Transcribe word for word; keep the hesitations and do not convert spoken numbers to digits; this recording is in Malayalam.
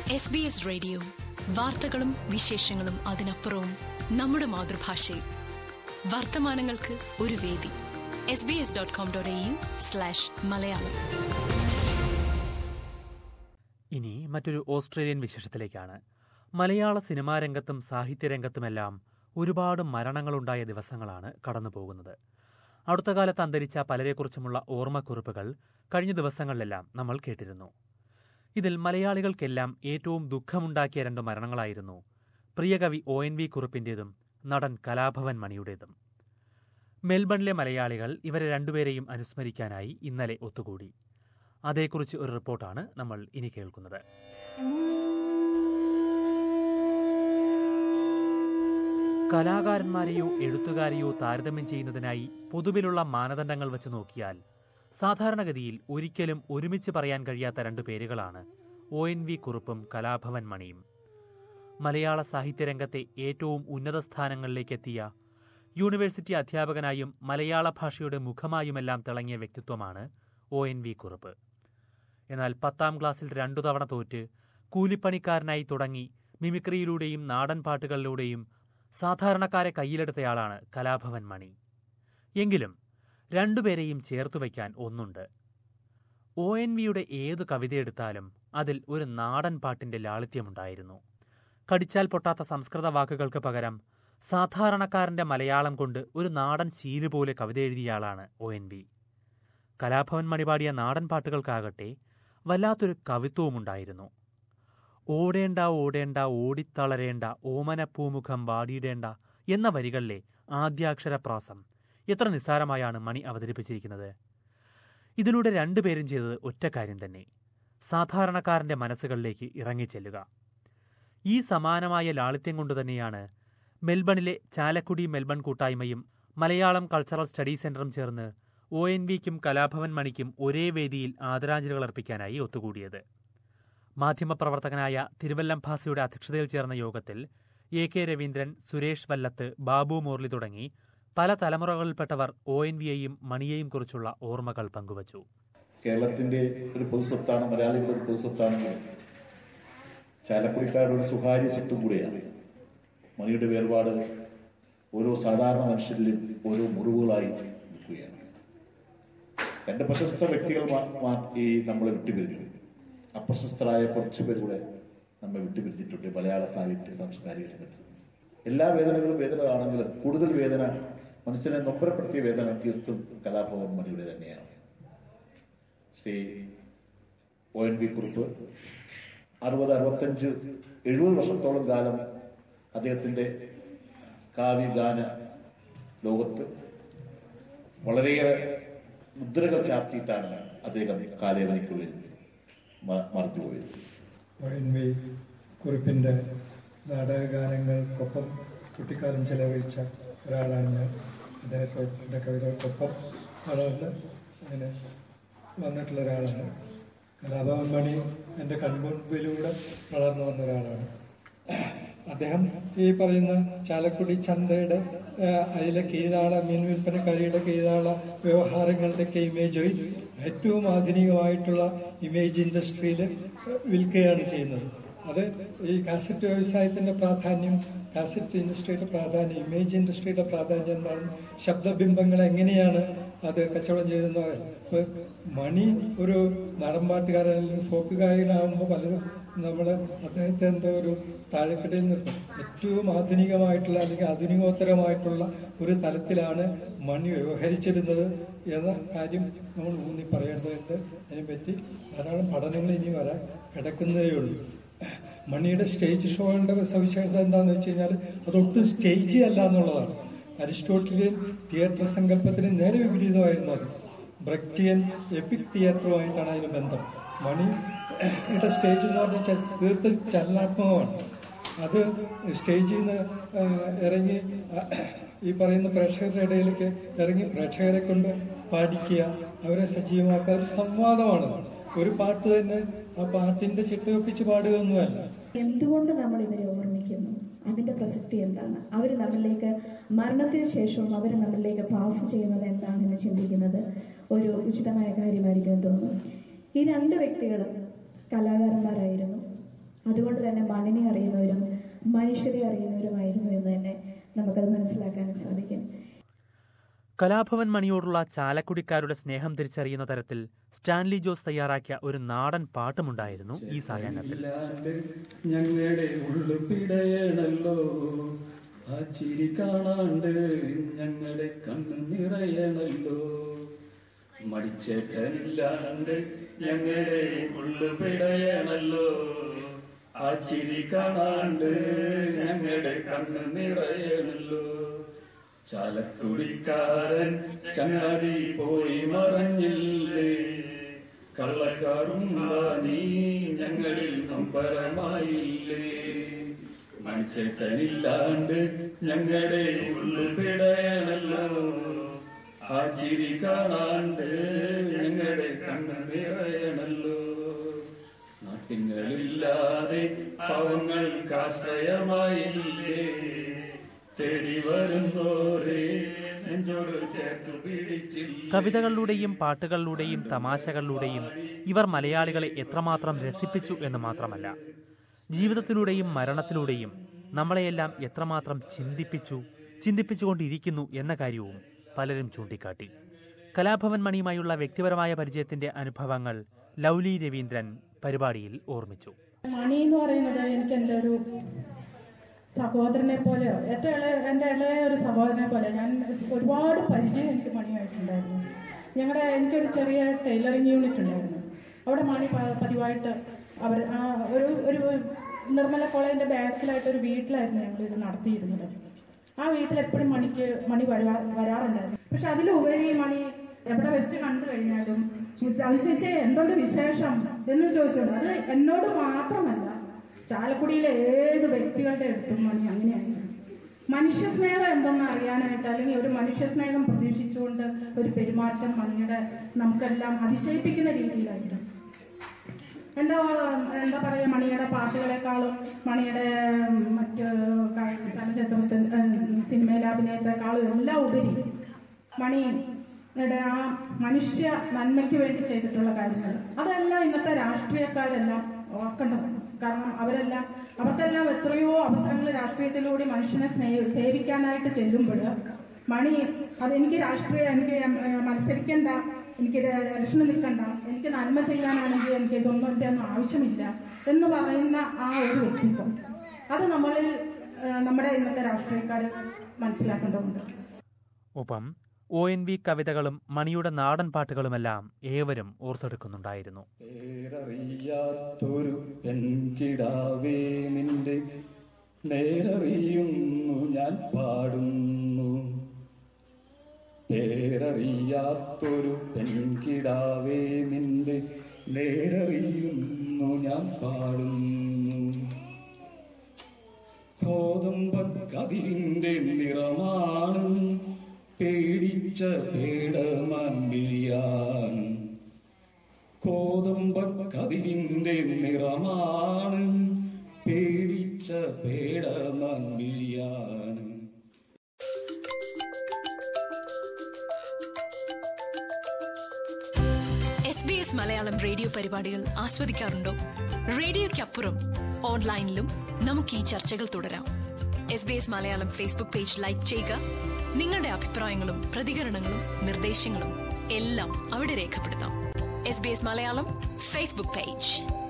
എസ് ബി എസ് റേഡിയോ, വാർത്തകളും വിശേഷങ്ങളും അതിനപ്പുറവും നമ്മുടെ മാതൃഭാഷയിൽ. വർത്തമാനങ്ങൾക്ക് ഒരു വേദി. S B S dot com dot A U slash Malayalam. ഇനി മറ്റൊരു ഓസ്ട്രേലിയൻ വിശേഷത്തിലേക്കാണ്. മലയാള സിനിമാ രംഗത്തും സാഹിത്യരംഗത്തുമെല്ലാം ഒരുപാട് മരണങ്ങളുണ്ടായ ദിവസങ്ങളാണ് കടന്നുപോകുന്നത്. അടുത്ത കാലത്ത് അന്തരിച്ച പലരെക്കുറിച്ചുമുള്ള ഓർമ്മക്കുറിപ്പുകൾ കഴിഞ്ഞ ദിവസങ്ങളിലെല്ലാം നമ്മൾ കേട്ടിരുന്നു. ഇതിൽ മലയാളികൾക്കെല്ലാം ഏറ്റവും ദുഃഖമുണ്ടാക്കിയ രണ്ട് മരണങ്ങളായിരുന്നു പ്രിയകവി ഒ എൻ വി കുറുപ്പിന്റേതും നടൻ കലാഭവൻ മണിയുടേതും. മെൽബണിലെ മലയാളികൾ ഇവരെ രണ്ടുപേരെയും അനുസ്മരിക്കാനായി ഇന്നലെ ഒത്തുകൂടി. അതേക്കുറിച്ച് ഒരു റിപ്പോർട്ടാണ് നമ്മൾ ഇനി കേൾക്കുന്നത്. കലാകാരന്മാരെയോ എഴുത്തുകാരെയോ താരതമ്യം ചെയ്യുന്നതിനായി പൊതുവിലുള്ള മാനദണ്ഡങ്ങൾ വെച്ച് നോക്കിയാൽ സാധാരണഗതിയിൽ ഒരിക്കലും ഒരുമിച്ച് പറയാൻ കഴിയാത്ത രണ്ടു പേരുകളാണ് ഒ എൻ വി കുറുപ്പും കലാഭവൻ മണിയും. മലയാള സാഹിത്യരംഗത്തെ ഏറ്റവും ഉന്നത സ്ഥാനങ്ങളിലേക്കെത്തിയ, യൂണിവേഴ്സിറ്റി അധ്യാപകനായും മലയാള ഭാഷയുടെ മുഖമായുമെല്ലാം തിളങ്ങിയ വ്യക്തിത്വമാണ് ഒ എൻ വി കുറുപ്പ്. എന്നാൽ പത്താം ക്ലാസ്സിൽ രണ്ടു തവണ തോറ്റ് കൂലിപ്പണിക്കാരനായി തുടങ്ങി മിമിക്രിയിലൂടെയും നാടൻ പാട്ടുകളിലൂടെയും സാധാരണക്കാരെ കയ്യിലെടുത്തയാളാണ് കലാഭവൻ മണി. എങ്കിലും രണ്ടുപേരെയും ചേർത്തുവയ്ക്കാൻ ഒന്നുണ്ട്. ഒ എൻ വിയുടെ ഏതു കവിതയെടുത്താലും അതിൽ ഒരു നാടൻ പാട്ടിന്റെ ലാളിത്യമുണ്ടായിരുന്നു. കടിച്ചാൽ പൊട്ടാത്ത സംസ്കൃത വാക്കുകൾക്ക് പകരം സാധാരണക്കാരന്റെ മലയാളം കൊണ്ട് ഒരു നാടൻ ശീല് പോലെ കവിത എഴുതിയയാളാണ് O N V. Kalabhavan Mani പാടിയ നാടൻ പാട്ടുകൾക്കാകട്ടെ വല്ലാത്തൊരു കവിത്വവുമുണ്ടായിരുന്നു. ഓടേണ്ട ഓടേണ്ട ഓടിത്തളരേണ്ട ഓമനപ്പൂമുഖം വാടിയിടേണ്ട എന്ന വരികളിലെ ആദ്യാക്ഷരപ്രാസം എത്ര നിസ്സാരമായാണ് മണി അവതരിപ്പിച്ചിരിക്കുന്നത്. ഇതിലൂടെ രണ്ടുപേരും ചെയ്തത് ഒറ്റ കാര്യം തന്നെ: സാധാരണക്കാരന്റെ മനസ്സുകളിലേക്ക് ഇറങ്ങിച്ചെല്ലുക. ഈ സമാനമായ ലാളിത്യം കൊണ്ടുതന്നെയാണ് മെൽബണിലെ ചാലക്കുടി മെൽബൺ കൂട്ടായ്മയും മലയാളം കൾച്ചറൽ സ്റ്റഡി സെന്ററും ചേർന്ന് ഒ എൻ വിക്കും കലാഭവൻ മണിക്കും ഒരേ വേദിയിൽ ആദരാഞ്ജലികൾ അർപ്പിക്കാനായി ഒത്തുകൂടിയത്. മാധ്യമപ്രവർത്തകനായ തിരുവല്ലം ഭാസിയുടെ അധ്യക്ഷതയിൽ ചേർന്ന യോഗത്തിൽ എ കെ രവീന്ദ്രൻ, സുരേഷ് വല്ലത്ത്, ബാബു മുരളി തുടങ്ങി പല തലമുറകളിൽപ്പെട്ടവർ ഒ എൻ വിയെയും മണിയെയും കുറിച്ചുള്ള ഓർമ്മകൾ പങ്കുവച്ചു. കേരളത്തിന്റെ ഒരു പൊതുസ്വത്താണ്, മലയാളികളുടെ ഒരു പൊതുസ്വത്താണെങ്കിലും ചാലക്കുടിക്കാരുടെ ഒരു സ്വകാര്യ സ്വത്തും കൂടെയാണ്. മണിയുടെ വേർപാട് ഓരോ സാധാരണ മനുഷ്യരിലും ഓരോ മുറിവുകളായി നിൽക്കുകയാണ്. രണ്ട് പ്രശസ്ത വ്യക്തികൾ ഈ നമ്മളെ വിട്ടുപിരിഞ്ഞു. അപ്രശസ്തരായ കുറച്ചു പേരുടെ നമ്മെ വിട്ടുപിരിഞ്ഞിട്ടുണ്ട് മലയാള സാഹിത്യ സാംസ്കാരിക രംഗത്ത്. എല്ലാ വേദനകളും വേദനകളാണെങ്കിലും കൂടുതൽ വേദന, മനസ്സിനെ നൊമ്പരപ്പെടുത്തിയ വേദന തീർത്തും കലാഭവൻ മണിയുടെ തന്നെയാണ്. Shri O N V Kurup അറുപത് അറുപത്തഞ്ച് എഴുപത് വർഷത്തോളം കാലം അദ്ദേഹത്തിന്റെ കാവ്യഗാന ലോകത്ത് വളരെയേറെ മുദ്രകൾ ചാർത്തിയിട്ടാണ് അദ്ദേഹം കാലേവനിക്കുള്ളിൽ മറന്നുപോയത്. ഒ എൻ വി കുറിപ്പിന്റെ നാടകഗാനങ്ങൾക്കൊപ്പം കുട്ടിക്കാലം ചെലവഴിച്ച ഒരാളാണ് ഞാൻ. അദ്ദേഹത്തോടെ കവിതകൾക്കൊപ്പം വളർന്ന് അങ്ങനെ വന്നിട്ടുള്ള ഒരാളാണ്. കലാഭവൻ മണി എൻ്റെ കൺമുൻപിലൂടെ വളർന്നു വന്ന ഒരാളാണ്. അദ്ദേഹം ഈ പറയുന്ന ചാലക്കുടി ചന്തയുടെ അതിലെ കീഴാള മീൻ വിൽപ്പനക്കാരിയുടെ കീഴാള വ്യവഹാരങ്ങളുടെയൊക്കെ ഇമേജറി ഏറ്റവും ആധുനികമായിട്ടുള്ള ഇമേജ് ഇൻഡസ്ട്രിയിൽ വിൽക്കുകയാണ് ചെയ്യുന്നത്. അത് ഈ കാസറ്റ് വ്യവസായത്തിന്റെ പ്രാധാന്യം, കാസറ്റ് ഇൻഡസ്ട്രിയുടെ പ്രാധാന്യം, ഇമേജ് ഇൻഡസ്ട്രിയുടെ പ്രാധാന്യം എന്താണ്, ശബ്ദബിംബങ്ങൾ എങ്ങനെയാണ് അത് കച്ചവടം ചെയ്തെന്ന് പറയാം. ഇപ്പൊ മണി ഒരു നാടൻപാട്ടുകാരൻ അല്ലെങ്കിൽ ഫോക്ക് ഗായകനാകുമ്പോൾ പലരും നമ്മൾ അദ്ദേഹത്തെ എന്തോ ഒരു താഴെക്കിടയിൽ നിർത്തും. ഏറ്റവും ആധുനികമായിട്ടുള്ള അല്ലെങ്കിൽ ആധുനികോത്തരമായിട്ടുള്ള ഒരു തലത്തിലാണ് മണി വ്യവഹരിച്ചിരുന്നത് എന്ന കാര്യം നമ്മൾ ഊന്നി പറയേണ്ടതുണ്ട്. അതിനെപ്പറ്റി ധാരാളം പഠനങ്ങൾ ഇനി വരാൻ കിടക്കുന്നതേ ഉള്ളൂ. മണിയുടെ സ്റ്റേജ് ഷോകളുടെ സവിശേഷത എന്താണെന്ന് വെച്ച് കഴിഞ്ഞാൽ അതൊട്ടും സ്റ്റേജ് അല്ല എന്നുള്ളതാണ്. അരിസ്റ്റോട്ടലിയൻ തിയേറ്റർ സങ്കല്പത്തിന് നേരെ വിപരീതമായിരുന്നു അത്. ബ്രെക്റ്റിയൻ എപ്പിക് തിയേറ്ററുമായിട്ടാണ് അതിന് ബന്ധം. മണിയുടെ സ്റ്റേജ് എന്ന് പറഞ്ഞാൽ തീർത്തും ചലനാത്മകമാണ്. അത് സ്റ്റേജിൽ നിന്ന് ഇറങ്ങി ഈ പറയുന്ന പ്രേക്ഷകരുടെ ഇടയിലേക്ക് ഇറങ്ങി പ്രേക്ഷകരെ കൊണ്ട് പാടിക്കുക, അവരെ സജീവമാക്കുക, ഒരു സംവാദമാണ്. ഒരു പാട്ട് തന്നെ ആ പാട്ടിന്റെ ചിട്ടയൊപ്പിച്ച് പാടുകയൊന്നുമല്ല. എന്തുകൊണ്ട് നമ്മൾ ഇവരെ ഓർമ്മിക്കുന്നു, അതിന്റെ പ്രസക്തി എന്താണ്, അവർ നമ്മളിലേക്ക് മരണത്തിന് ശേഷവും അവർ നമ്മളിലേക്ക് പാസ് ചെയ്യുന്നത് എന്താണെന്ന് ചിന്തിക്കുന്നത് ഒരു ഉചിതമായ കാര്യമായിരിക്കും തോന്നുന്നു. ഈ രണ്ട് വ്യക്തികളും കലാകാരന്മാരായിരുന്നു. അതുകൊണ്ട് തന്നെ മണ്ണിനെ അറിയുന്നവരും മനുഷ്യരെ അറിയുന്നവരുമായിരുന്നു എന്ന് തന്നെ നമുക്കത് മനസ്സിലാക്കാൻ സാധിക്കും. കലാഭവൻ മണിയോടുള്ള ചാലക്കുടിക്കാരുടെ സ്നേഹം തിരിച്ചറിയുന്ന തരത്തിൽ സ്റ്റാൻലി ജോസ് തയ്യാറാക്കിയ ഒരു നാടൻ പാട്ടുമുണ്ടായിരുന്നു ഈ സായാഹ്നത്തിൽ. ഞങ്ങളുടെ ഉള്ളു പിടയണല്ലോ, ആ ചിരി കാണാണ്ട് ഞങ്ങളുടെ കണ്ണ് നിറയണല്ലോ, മടിച്ചേട്ടനില്ലാണ്ട് ഞങ്ങളുടെ ഉള്ളു പിടയണല്ലോ, ആ ചിരി കാണാണ്ട് ഞങ്ങളുടെ കണ്ണ് നിറയണല്ലോ, ചാലക്കുടിക്കാരൻ ചങ്ങാതി പോയി മറഞ്ഞില്ലേ, കള്ളക്കാരും നീ ഞങ്ങളിൽ നമ്പരമായില്ലേ, മണിച്ചേട്ടനില്ലാണ്ട് ഞങ്ങളുടെ ഉള്ളു പിടയണല്ലോ, ആ ചിരി കാണാണ്ട് ഞങ്ങളുടെ കണ്ണ് നിറയണല്ലോ, നാട്ടിങ്ങളില്ലാതെ പാവങ്ങൾക്ക് ആശ്രയമായില്ലേ, തേടി വരുന്നോരേ നെഞ്ചോട് ചേർത്തു പിടിച്ചില്ലേ. കവിതകളിലൂടെയും പാട്ടുകളിലൂടെയും തമാശകളിലൂടെയും ഇവർ മലയാളികളെ എത്രമാത്രം രസിപ്പിച്ചു എന്ന് മാത്രമല്ല, ജീവിതത്തിലൂടെയും മരണത്തിലൂടെയും നമ്മളെയെല്ലാം എത്രമാത്രം ചിന്തിപ്പിച്ചു ചിന്തിപ്പിച്ചുകൊണ്ടിരിക്കുന്നു എന്ന കാര്യവും പലരും ചൂണ്ടിക്കാട്ടി. കലാഭവൻ മണിയുമായുള്ള വ്യക്തിപരമായ പരിചയത്തിന്റെ അനുഭവങ്ങൾ ലൗലി രവീന്ദ്രൻ പരിപാടിയിൽ ഓർമ്മിച്ചു. മണി എന്ന് പറയുന്നത് എനിക്ക് എൻ്റെ ഒരു സഹോദരനെ പോലെ, ഏറ്റവും ഇളയ എൻ്റെ ഇളയ ഒരു സഹോദരനെ പോലെ, ഞാൻ ഒരുപാട് പരിചയം എനിക്ക് മണിയായിട്ടുണ്ടായിരുന്നു. ഞങ്ങളുടെ എനിക്കൊരു ചെറിയ ടൈലറിങ് യൂണിറ്റ് ഉണ്ടായിരുന്നു. അവിടെ മണി പതിവായിട്ട് അവർ ഒരു ഒരു നിർമ്മല കോളേജിൻ്റെ ബാക്കിലായിട്ട് ഒരു വീട്ടിലായിരുന്നു ഞങ്ങൾ ഇത് നടത്തിയിരുന്നത്. ആ വീട്ടിൽ എപ്പോഴും മണിക്ക് മണി വരാ വരാറുണ്ടായിരുന്നു പക്ഷെ അതിലുപരി മണി എവിടെ വെച്ച് കണ്ടു കഴിഞ്ഞാലും ചേച്ചി എന്തുകൊണ്ട് വിശേഷം എന്ന് ചോദിച്ചോണ്ട്, അത് എന്നോട് മാത്രമല്ല ചാലക്കുടിയിലെ ഏത് വ്യക്തികളുടെ അടുത്തും മണി അങ്ങനെയായിരുന്നു. മനുഷ്യ സ്നേഹം എന്തെന്ന് അറിയാനായിട്ട്, അല്ലെങ്കിൽ ഒരു മനുഷ്യ സ്നേഹം പ്രതീക്ഷിച്ചുകൊണ്ട് ഒരു പെരുമാറ്റം മണിയുടെ നമുക്കെല്ലാം അതിശയിപ്പിക്കുന്ന രീതിയിലായിട്ട്. എന്താ എന്താ പറയുക, മണിയുടെ പാട്ടുകളെക്കാളും മണിയുടെ മറ്റ് ചലച്ചിത്രത്തിൽ സിനിമയിലെ അഭിനയത്തെക്കാളും എല്ലാം ഉപരി മണിയുടെ ആ മനുഷ്യ നന്മയ്ക്ക് വേണ്ടി ചെയ്തിട്ടുള്ള കാര്യങ്ങൾ അതെല്ലാം ഇന്നത്തെ രാഷ്ട്രീയക്കാരെല്ലാം ഓർക്കേണ്ടതാണ്. കാരണം അവരെല്ലാം അവർക്കെല്ലാം എത്രയോ അവസരങ്ങൾ രാഷ്ട്രീയത്തിലൂടെ മനുഷ്യനെ സ്നേഹ സേവിക്കാനായിട്ട് ചെല്ലുമ്പോൾ മണി അതെനിക്ക് രാഷ്ട്രീയ എനിക്ക് മത്സരിക്കണ്ട, എനിക്ക് ഇലക്ഷന് നിൽക്കണ്ട, എനിക്ക് നന്മ ചെയ്യാനാണെങ്കിൽ എനിക്ക് ഇതൊന്നും എൻ്റെ ഒന്നും ആവശ്യമില്ല എന്ന് പറയുന്ന ആ ഒരു വ്യക്തിത്വം അത് നമ്മളിൽ നമ്മുടെ ഇന്നത്തെ രാഷ്ട്രീയക്കാർ മനസ്സിലാക്കേണ്ടതുണ്ട്. ഒപ്പം ഒ എൻ വി കവിതകളും മണിയുടെ നാടൻ പാട്ടുകളുമെല്ലാം ഏവരും ഓർത്തെടുക്കുന്നുണ്ടായിരുന്നു. പേരറിയാത്തൊരു പെൺകിടാവേ നിന്റെ നേരറിയുന്നു ഞാൻ പാടുന്നു, പേരറിയാത്തൊരു പെൺകിടാവേ നിന്റെ നേരറിയുന്നു ഞാൻ പാടുന്നു, കോതമ്പക്കതിരിന്റെ നിറമാണ് പേടിച്ച പേടമാൻവിഴിയാണ്, കോതമ്പക്കതിരിന്റെ നിറമാണ് പേടിച്ച പേടമാൻവിഴിയാണ്. S B S Malayalam radio പരിപാടികൾ ആസ്വദിക്കാറുണ്ടോ? റേഡിയോയ്ക്കപ്പുറം ഓൺലൈനിലും നമുക്ക് ഈ ചർച്ചകൾ തുടരാം. S B S Malayalam Facebook page like ചെയ്യുക. നിങ്ങളുടെ അഭിപ്രായങ്ങളും പ്രതികരണങ്ങളും നിർദ്ദേശങ്ങളും എല്ലാം അവിടെ രേഖപ്പെടുത്താം. S B S Malayalam Facebook page.